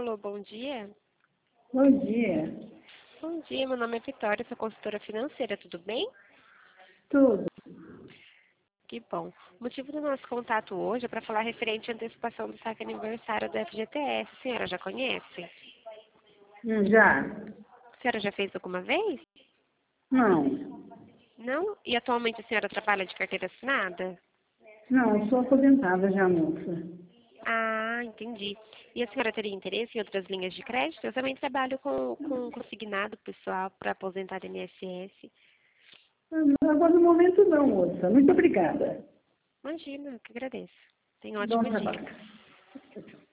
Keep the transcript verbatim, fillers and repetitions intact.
Alô, bom dia. Bom dia. Bom dia, meu nome é Vitória, sou consultora financeira, tudo bem? Tudo. Que bom. O motivo do nosso contato hoje é para falar referente à antecipação do saque aniversário da F G T S. A senhora já conhece? Hum, Já? A senhora já fez alguma vez? Não. Não? E atualmente a senhora trabalha de carteira assinada? Não, eu sou aposentada já, moça. Ah, entendi. E a senhora teria interesse em outras linhas de crédito? Eu também trabalho com, com consignado pessoal para aposentar I N S S. Ah, Agora no momento não, moça. Muito obrigada. Imagina, eu que agradeço. Tenha um Bom ótimo dia. trabalho.